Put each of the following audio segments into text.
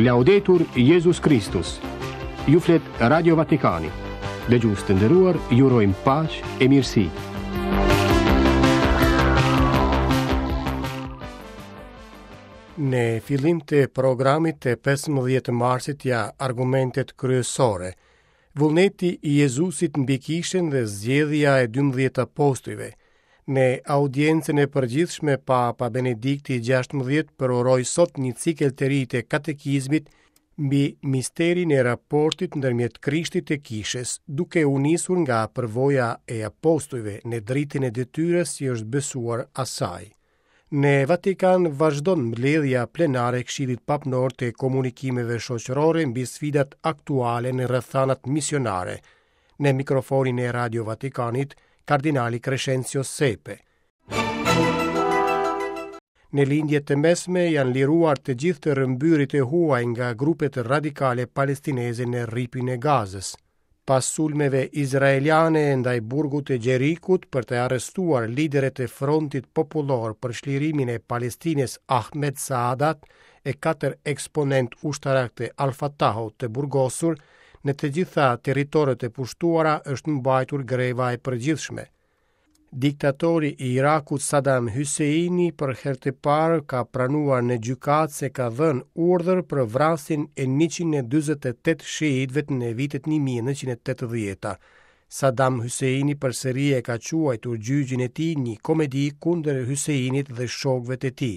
Laudetur Jesus Christus. Ju flet Radio Vatikani. Dëgjues të nderuar, ju urojmë paqë e mirësi. Në fillim të programit të 15 marsit ja argumentet kryesore. Vullneti i Jezusit mbi kishën dhe zgjedhja e 12 apostujve. Në audiencën e përgjithshme Papa Benedikti XVI përoroi sot një cikël të ri të katekizmit mbi misterin e raportit ndërmjet Krishtit e kishës, duke u nisur nga përvoja e apostujve në dritën e detyrës që është besuar asaj. Në Vatikan vazhdon mbledhja plenare e Këshillit Papnor të komunikimeve shoqërore mbi sfidat aktuale në rrethanat misionare. Në mikrofonin e Radio Vatikanit, Kardinali Crescenzio Sepe. Në lindjet të mesme janë liruar të gjithë të rëmbyrit e huaj nga grupet radikale palestineze në rripin e Gazës. Pas sulmeve izraeliane ndaj burgut e Gjerikut për të arrestuar lideret e frontit popullor për shlirimin e Palestines Ahmed Saadat e 4 eksponent ushtarak të Al-Fatahut të burgosur, në të gjitha territoret e pushtuara është mbajtur greva e përgjithshme. Diktatori i Irakut Saddam Husseini për herë të parë ka pranuar në gjykatë se ka dhënë urdhër për vrasjen e 148 shiitëve në vitet 1980. Saddam Husseini përsëri e ka quajtur gjyqin e tij një komedi kundër Husseinit dhe shokëve të tij.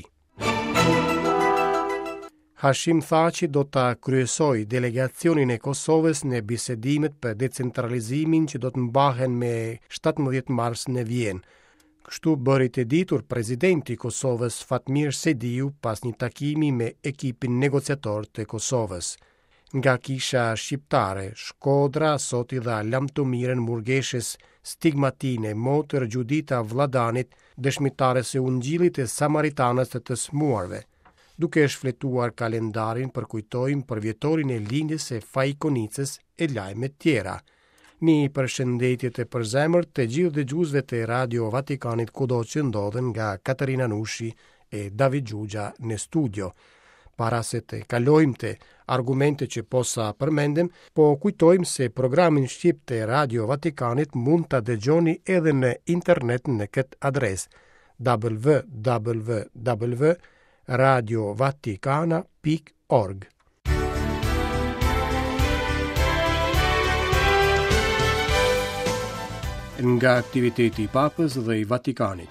Hashim Thaçi do ta kryesoj delegacionin e Kosovës në bisedimet për decentralizimin që do të mbahen me 17 mars në Vjenë. Kështu bëri të ditur presidenti i Kosovës Fatmir Sediu pas një takimi me ekipin negociator të Kosovës. Nga kisha shqiptare, Shkodra sot i dha lamtomiren murgeshes Stigmatine, motër Gjudita Vladanit, dëshmitare se Ungjillit e Samaritanës të smuarve. Duke shfletuar kalendarin përkujtojmë për vjetorin e lindjes së Faikonicës e lajme tjera. Një përshëndetje të përzemërt të gjithë dëgjuesve të Radio Vatikanit kudo që ndodhen nga Katarina Nushi e David Gjugja në studio. Para se të kalojmë të argumente që posa përmendem, po kujtojmë se programin shqip të Radio Vatikanit mund të dëgjoni edhe në internet në këtë adres www.radiovaticana.org. Nga aktiviteti i Papës dhe i Vatikanit.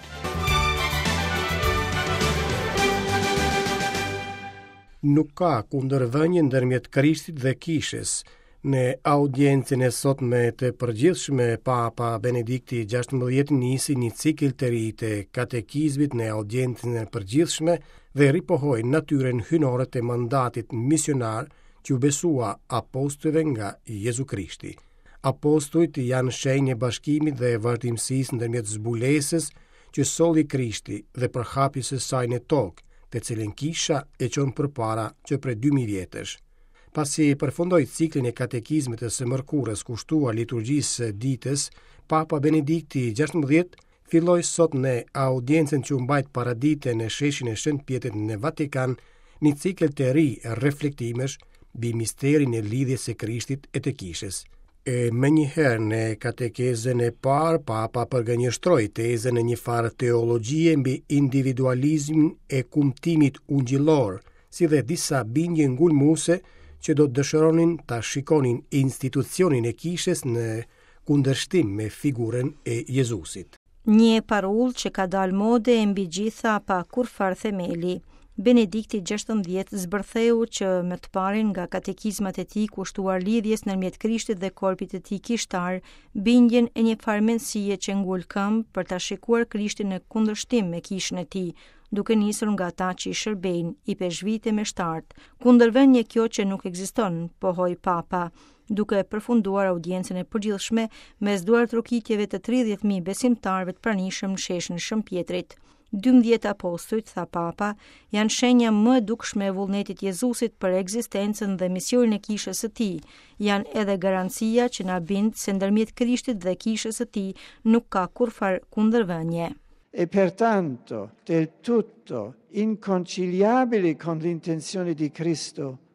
Nuk ka kundërvënie ndërmjet Krishtit dhe kishës. Në audiencën e sotme të përgjithshme, Papa Benedikti XVI nisi një cikël të ri të katekizmit në audiencën e përgjithshme dhe ripohoi natyrën hynore të mandatit misionar që u besua apostujve nga Jezu Krishti. Apostujt janë shenjë e bashkimit dhe vërtimësisë ndërmjet zbulesës që solli Krishti dhe përhapjes së saj në tokë, të cilën kisha e çon përpara që prej 2000 vjetësh. Pasi përfundoi ciklin e katekizmit të së mërkurës kushtuar liturgjisë së ditës, Papa Benedikti XVI filloi sot në audiencën që u mbajt paradite në sheshin e Shënt Pjetrit në Vatikan një cikël të ri reflektimesh mbi misterin e lidhjes së Krishtit e të kishës. E më njëherë në katekezën e parë, Papa përgënjështroi tezën e një farë teologjie mbi individualizmin e kumtimit ungjillor, si dhe disa bindje ngulmuese që do të dëshironin ta shikonin institucionin e kishës në kundërshtim me figurën e Jezusit. Një parull që ka dalë mode e mbi gjitha pa kur far themeli. Benedikti XVI zbërtheu që me të parin nga katekizmat e tij kushtuar lidhjes ndërmjet Krishtit dhe korpit të tij kishtar, bindjen e një farë mendësie që ngul këmbë për ta shikuar Krishtin në kundërshtim me kishën e tij, duke nisur nga ata që i shërbejnë, i peshvite me shtartë. Kundërvënie kjo që nuk ekziston, pohoi Papa, duke përfunduar audiencën e përgjithshme mes duartrokitjeve të 30.000 besimtarëve të pranishëm në sheshin e Shën Pjetrit. 12 apostujt, tha Papa, janë shenja më dukshme e vullnetit Jezusit për ekzistencën dhe misionin e kishës së tij. Janë edhe garancia që na bind se ndërmjet Krishtit dhe kishës së tij nuk ka kurfar kundërvënie. E pertanto del tutto inconciliabili con l'intenzione di Cristo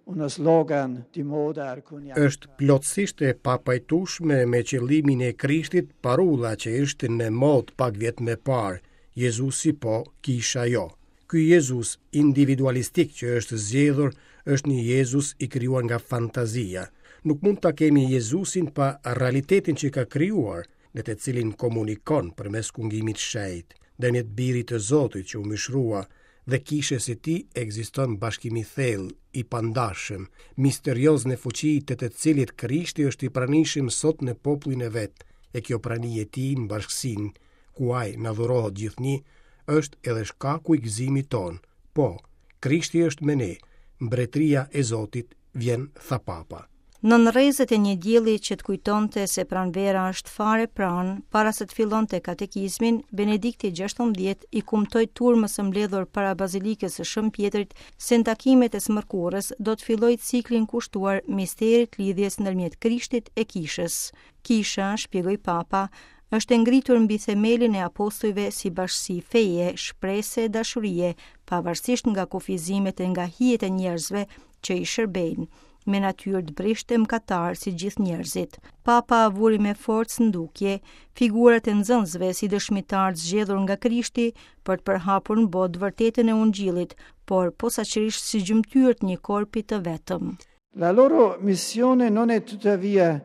uno slogan di moda alcuni anni. Është plotësisht e papajtueshme me qëllimin e Krishtit parolla që ishte në mod pak vjet më parë, Jezusi po, kisha jo. Ky Jezus individualistik që është zgjedhur është një Jezus i krijuar nga fantazia. Nuk mund ta kemi Jezusin pa realitetin që ka krijuar, në të cilin komunikon përmes kungimit shejt, ndërmjet birit të Zotit që u mishrua dhe kishës e tij ekziston bashkimi thellë, i pandashëm, misterioz në fuqi të cilit Krishti është i pranishëm sot në popullin e vet, e kjo prani e tij në bashkësinë ku ai na dhurohet gjithnjë është edhe shkaku i gëzimit ton. Po, Krishti është me ne, mbretëria e Zotit vjen, tha Papa. Në rrezet e një dielli që të kujtonte se pranvera është fare pranë, para se të fillonte katekizmin, Benedikti XVI i kumtoi turmës së mbledhur para bazilikës së Shën Pjetrit se në takimet e smërkurës do të fillojë ciklin kushtuar misterit lidhjes ndërmjet Krishtit e kishës. Kisha, shpjegoi Papa, është ngritur mbi themelin e apostujve si bashkësi feje, shprese e dashurie, pavarësisht nga kufizimet e nga hijet e njerëzve që i shërbejnë, me natyrë të brishtë e mëkatar si gjithë njerëzit. Papa vuri me forcë ndukje figurat e nxënësve si dëshmitar të zgjedhur nga Krishti për të përhapur në botë vërtetën e Ungjillit, por posaçërisht si gjymtyr të një korpi të vetëm. La loro missione non è tuttavia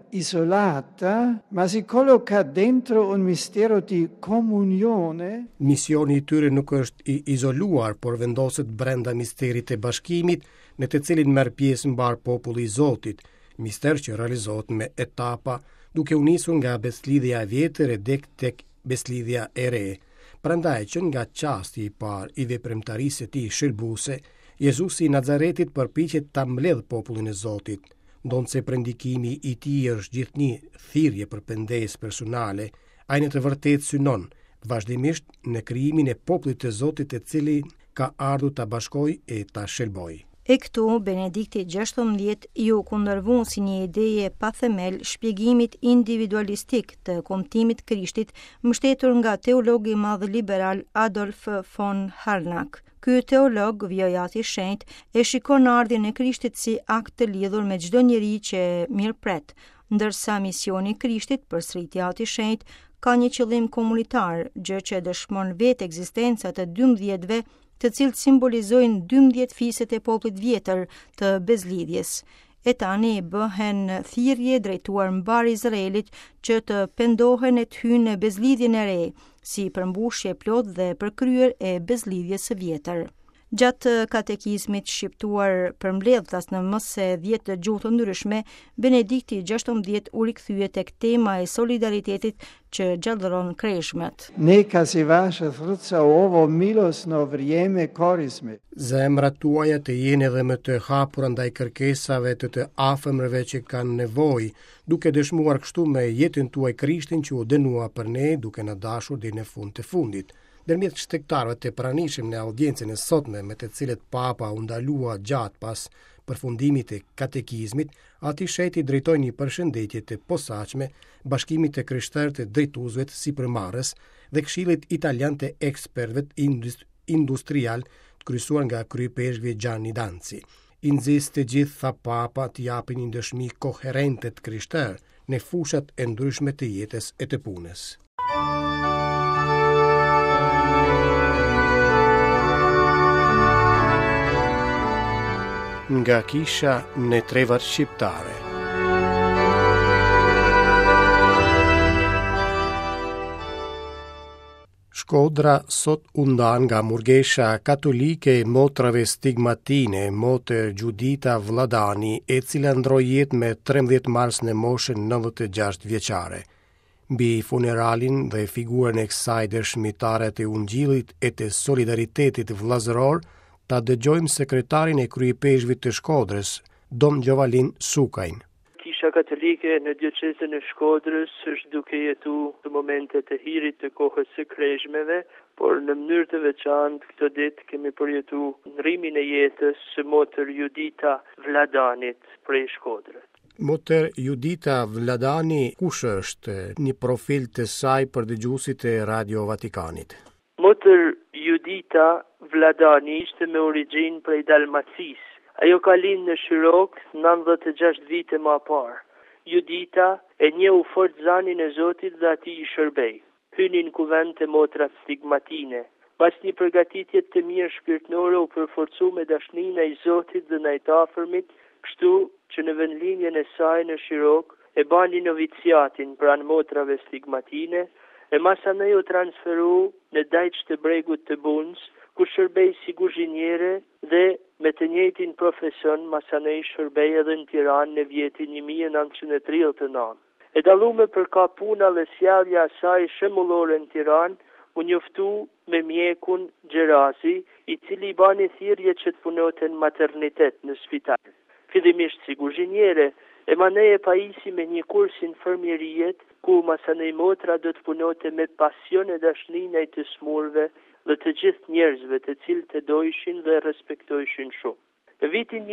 isolata, ma si colloca dentro un mistero di comunione. Misioni i tyre nuk është i izoluar, por vendoset brenda misterit të bashkimit, në të cilin merr pjesë mbar populli i Zotit, mister që realizohet me etapa, duke u nisur nga beslidhja e vjetër e dek tek beslidhja e re. Prandaj që nga çasti i parë i veprimtarisë së tij shërbuse, Jezusi i Nazaretit përpiqet ta mbledh popullin e Zotit, ndonse prendikimi i tij është gjithnjë thirrje për pengesë personale, ai në të vërtetë synon vazhdimisht në krijimin e popullit të Zotit, të cili ka ardhur ta bashkojë e ta shërbojë. E këtu, Benedikti XVI ju kundërvon si një ideje pa themel shpjegimit individualistik të kumtimit Krishtit, mbështetur nga teologi i madh liberal Adolf von Harnack. Ky teolog, vjojati i shenjtë, e shikon ardhjen e Krishtit si akt të lidhur me çdo njeri që mirëpret, ndërsa misioni i Krishtit, përsëritja e shenjtë, ka një qëllim komunitar, gjë që dëshmon vetë ekzistenca të 12-ve, të cilët simbolizojnë 12 fiset e popullit vjetër të bezlidhjes. E tani bëhen thirrje drejtuar mbar Izraelit që të pendohen e të hyjnë në bezlidhjen e re, si përmbushje plot dhe përkryer e bezlidhjes së vjetër. Gjatë katekizmit shqiptuar për mbledhtas në më se 10 gjuhë të ndryshme, Benedikti XVI u rikthye tek tema e solidaritetit që gjallëron kreshmet. Neka si vaša trca ovo milosno vrijeme korizme. Zemrat tuaja të jenë edhe më të hapura ndaj kërkesave të afërmërve që kanë nevojë, duke dëshmuar kështu me jetën tuaj Krishtin që u dënua për ne, duke na dashur deri në fund të fundit. Ndërmjet shtektarëve të pranishëm në audiencën e sotme me të cilët Papa u ndalua gjatë pas përfundimit të katekizmit, ati sheti drejtoi një përshëndetje të posaçme Bashkimit të Krishterë të Drejtuesve të Sipërmarrës dhe Këshillit Italian të Ekspertëve Industrial të kryesuar nga kryepeshqvi Gianni Danzi. I nxis të gjithë, tha Papa, të japin një dëshmi koherente të krishterë në fushat e ndryshme të jetës e të punës. Nga kisha në trevat shqiptare. Shkodra sot u ndan nga murgesha katolike e motrave stigmatine, motër Gjudita Vladani, e cila ndroi jetë me 13 mars në moshën 96 vjeçare. Mbi funeralin dhe figurën e kësaj dëshmitare të Ungjillit e të solidaritetit vllazëror, ta dëgjojmë sekretarin e kryepeshqvit të Shkodrës, Dom Gjovalin Sukajn. Kisha katolike në diocezën e Shkodrës është duke jetu të momentet e hirit të kohës së kreshmeve, por në mënyrë të veçantë këtë ditë kemi përjetu ndrimin e jetës së motër Judita Vladanit prej Shkodrës. Motër Judita Vladani, kush është? Një profil të saj për dëgjuesit e Radio Vatikanit. Motër Judita Vladani ishte me origjinë prej Dalmacisë. Ajo ka lind në Shirok 96 vite më parë. Judita e njeh fort zanin e Zotit dhe ati i shërbej. Hynin kuvent e motra stigmatine. Pas një përgatitje të mirë shpirtërore u përforcu me dashninë e Zotit dhe ndaj të afërmit, kështu që në vendlinjen e saj në Shirok e bani noviciatin pranë motrave stigmatine, e masanej u transferu në Dajç të Bregut të Bunës, ku shërbej si kuzhiniere dhe me të njëjtin profesion masanej shërbej edhe në Tiranë në vitin 1939. E dallume për ka puna dhe sjellja e saj shembullore në Tiranë, u njoftu me mjekun Gjerazi, i cili i bani thirrje që të punote në maternitet në spital. Fillimisht si kuzhiniere, e manej e pajisi me një kurs infermieriet, ku masanej motra do të punote me pasion e dashninë e të smurve dhe të gjithë njerëzve të cilët e dojshin dhe respektojshin shumë. Në vitin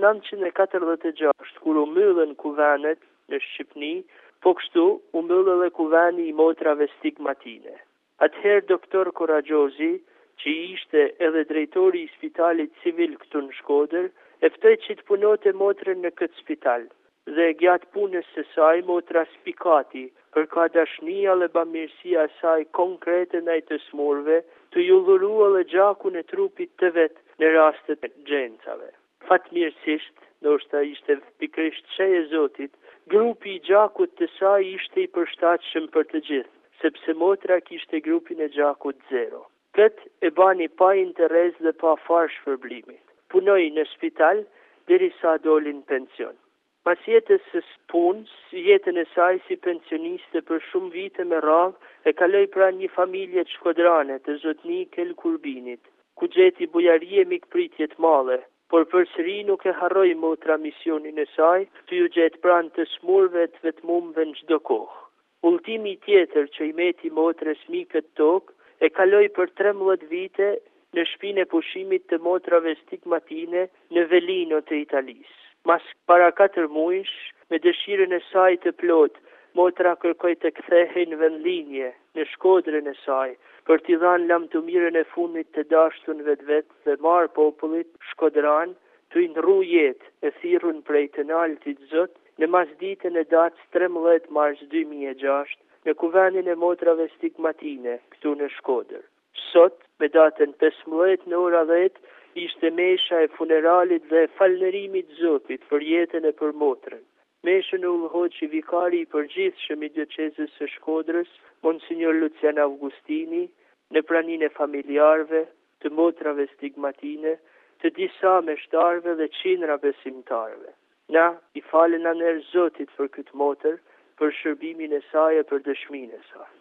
1946, kur u mbyllën kuvenet në Shqipni, po kështu u mbyllë edhe kuveni i motrave stigmatine. Atëherë doktor Koragjozi, që ishte edhe drejtori i spitalit civil këtu në Shkodër, e ftoi që të punote motrën në këtë spital. Dhe gjatë punës së saj motra spikati për ka dashnia dhe bamirësia e saj konkrete ndaj të smurve, të ju dhurua dhe gjakun e trupit të vetë në rastet e gjencave. Fatmirësisht, ndoshta ishte pikërisht çej e Zotit, grupi i gjakut të saj ishte i përshtatshëm për të gjithë, sepse motra kishte grupin e gjakut 0. Këtë e bani pa interes dhe pa farë shpërblimit. Punoi në spital derisa doli në pension. Pas jetës së punës, jetën e saj si pensioniste për shumë vite me radhë, e kaloi pranë një familje të shkodrane të zotni Kel Kurbinit, ku gjeti bujarie mikpritje të madhe, por përsëri nuk e harroi motra misionin e saj, të ju gjet pranë të smurve të vetmumve në çdo kohë. Ultimi tjetër që i meti motres mi këtë tokë, e kaloi për 13 vite në shtëpinë e pushimit të motrave stigmatine në Velino të Italisë. Mas para 4 muajsh, me dëshirën e saj të plot, motra kërkoi të kthehej në vendlinje, në Shkodrën e saj, për t'i dhënë lamtumirën e fundit të dashtun vetvet dhe marr popullit shkodran të i ndrru jetë e thirrun prej të naltit Zot në masditën e datës 13 mars 2006 në kuvenin e motrave stigmatine këtu në Shkodër. Sot, me datën 15 në ora 10, ishte mesha e funeralit dhe falënderimit Zotit për jetën e për motrën. Meshën u udhëhoqi vikari i përgjithshëm i diocezës së Shkodrës, Monsignor Lucian Augustini, në praninë e familjarëve, të motrave stigmatine, të disa meshtarëve dhe qindra besimtarëve. Na i falen anë Zotit për këtë motër, për shërbimin e saj e për dëshminë e saj.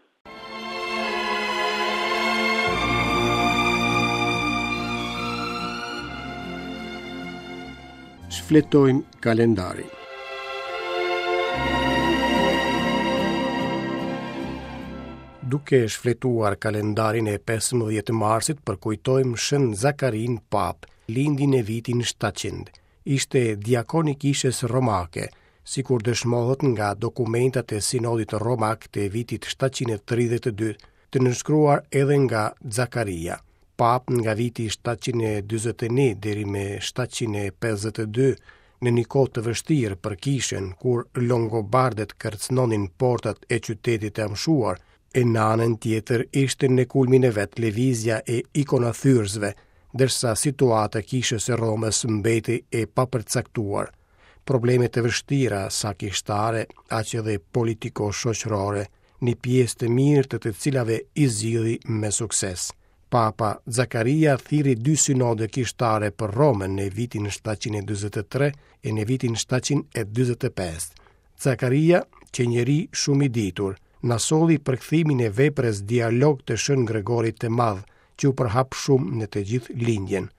Shfletojmë kalendari. Duke shfletuar kalendarin e 15 marsit, përkujtojmë Shën Zakarin Pap, lindin e vitin 700. Ishte diakon i kishës romake, sikur dëshmohet nga dokumentat e sinodit romak të vitit 732, të nënshkruar edhe nga Zakaria. Pap nga viti 741 deri me 752, në një kohë të vështirë për kishën, kur longobardet kërcnonin portat e qytetit e amshuar, e në anën tjetër ishte në kulmin e vet lëvizja e ikonathyrësve, ndërsa situata kishës së Romës mbeti e papërcaktuar. Probleme të vështira sa kishtare, aq edhe politiko-shoqërore, një pjesë të mirë të cilave i zgjidhi me sukses. Papa Zakaria thiri 2 synode kishtare për Romën në vitin 743 e në vitin 745. Zakaria, që njeri shumë i ditur, na solli përkthimin e veprës dialog të Shën Gregorit të Madh, që u përhap shumë në të gjithë lindjen.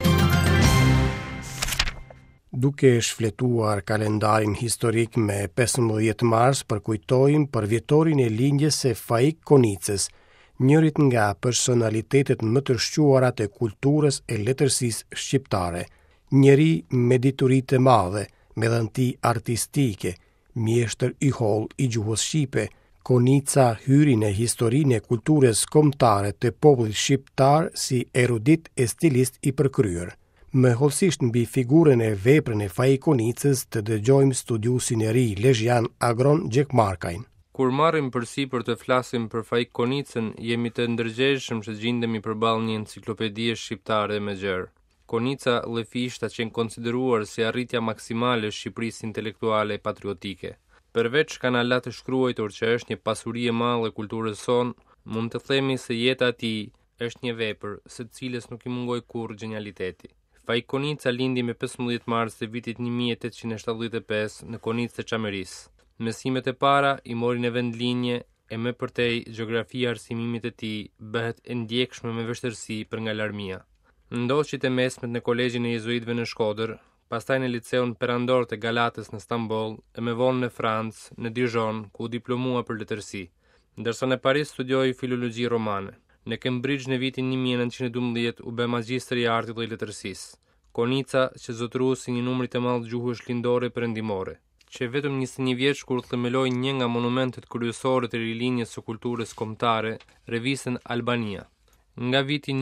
Duke shfletuar kalendarin historik me 15 mars, përkujtojmë për vjetorin e lindjes së Faik Konicës, njërit nga personalitetet më të shquarat e kulturës e letërsisë shqiptare, njeri me dituri të madhe, me dhënti artistike, mjeshtër i holl i gjuhës shqipe. Konica hyri në historinë e kulturës kombëtare të popullit shqiptar si erudit e stilist i përkryer. Më hollësisht mbi figurën e veprën e Faikonicës të dëgjojmë studiusin e ri Lezhian Agron Gjekmarkajn. Kur marrim përsipër të flasim për Faikonicën, jemi të ndërgjegjshëm që gjindemi përballë një enciklopedie shqiptare me gjerë. Konica Lefishta që në konsideruar si arritja maksimale e Shqipërisë intelektuale e patriotike. Përveç kanalat të shkruajtur që është një pasuri e madhe e kulturës sonë, mund të themi se jeta e tij është një vepër së cilës nuk i mungoi kurrë genialiteti. Faikonica lindi me 15 mars të vitit 1875 në Konicë të Çamerisë. Mësimet e para i mori në vendlinje e më përtej gjeografia arsimimit të tij bëhet e ndjekshme me vështirësi për nga larmia. Ndoqit e mesmet në kolegjin e jezuitëve në Shkodër, pastaj në liceun perandor të Galatës në Stamboll e më vonë në Francë, në Dijon, ku u diplomua për letërsi, ndërsa në Paris studioi filologji romane. Në Cambridge në vitin 1912 u bë magjistër i artit dhe letërsisë. Konica që zotëruesi një numri të madh gjuhësh lindore perëndimore, që vetëm 21 vjeç kur themeloi një nga monumentet kryesore të rilinjës së kulturës kombëtare, revistën Albania, nga viti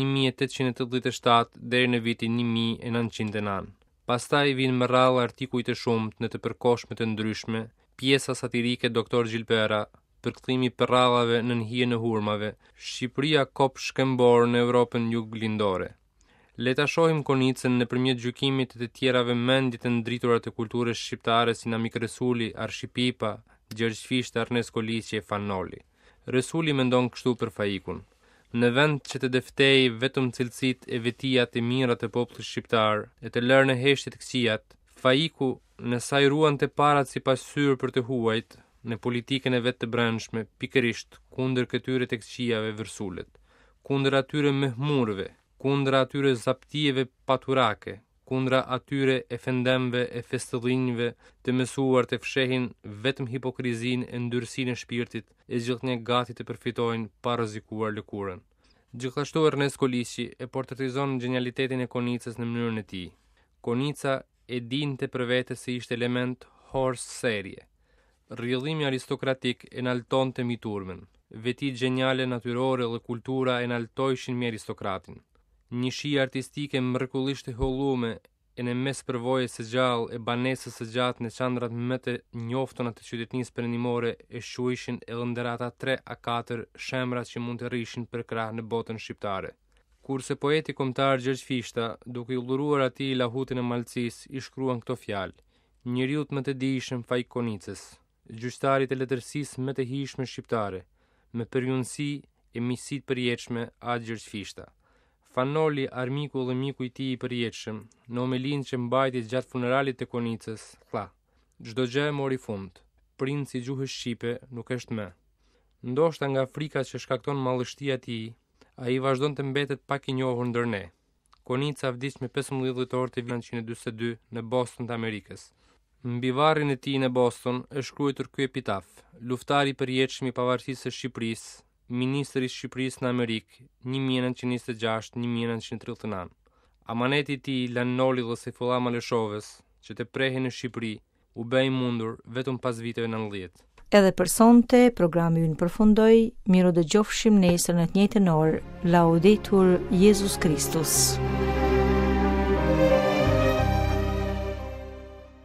1887 deri në vitin 1909. Pastaj vinë më radhë artikuj të shumt në të përkohshme të ndryshme, pjesa satirike Doktor Gjilpera, përkthimi për radhave në hijen e hurmave, Shqipëria kop shkembor në Evropën juglindore. Le ta shohim Konicën nëpërmjet gjykimit të tjerave mendje të ndritura të kulturës shqiptare si Namik Resuli, Arshipipa, Gjergj Fishta, Ernest Koliçi e Fanoli. Resuli mendon kështu për Faikun. Në vend që të deftej vetëm cilësitë e vetijat e mira të popullit shqiptar e të lërë në heshtje të këqijat, Faiku në sa i ruante parat sipas syrë për të huajt në politikën e vetë të brendshme, pikërisht kundër këtyre të këqijave vërsulet, kundër atyre mehmurve, kundër atyre zaptijeve paturake, kundër atyre efendemve e festëdhinjve të mësuar të fshehin vetëm hipokrizin e ndyrësinë e shpirtit e gjithnjë gati të përfitojnë pa rrezikuar lëkurën. Gjithashtu Ernest Koliçi e portretizon genialitetin e Konicës në mënyrën e tij. Konica e dinte për vete se ishte element hors serie. Rrjedhimi aristokratik e naltonte miturmen. Veti geniale natyrore dhe kultura e naltojshin me aristokratin. Një shije artistike mrekullisht e hollume e në mes përvojës së gjallë e banesës së gjatë në qendrat më të njoftuna të qytetnisë perëndimore e shuishin edhe ndër ata 3 a 4 shembrat që mund të rrishin për krah në botën shqiptare. Kurse poeti kombëtar Gjergj Fishta, duke i udhëruar atij lahutin e malëcisë, i shkruan këto fjalë: Njeriut më të dijshëm Faikonicës, gjyqtarit e letërsisë më të hijshme shqiptare, me përjunësi e miqësitë përjetshme aq Gjergj Fishta. Fanoli, armiku dhe miku i tij i përjetshëm, në homelinë që mbajti gjatë funeralit të Konicës, tha: Çdo gjë mori fund. Princi i gjuhës shqipe nuk është më. Ndoshta nga frika që shkakton mallështia e tij, ai vazhdon të mbetet pak i njohur ndër ne. Konica vdiq me 15 dhjetor të 1942 në Boston të Amerikës. Mbi varrin e tij në Boston është shkruar ky epitaf: Luftari i përjetshëm i pavarësisë së Shqipërisë, ministri i Shqipërisë në Amerikë, 1906-1939. Amaneti i tij Lanoli dhe Sejfullah Maleshovës, që të prehin në Shqipëri, u bë i mundur vetëm pas viteve 90. Edhe për sonte, programi ynë përfundoi, miru dëgjofshim nesër në të njëjtën orë. Laudetur Jesus Christus.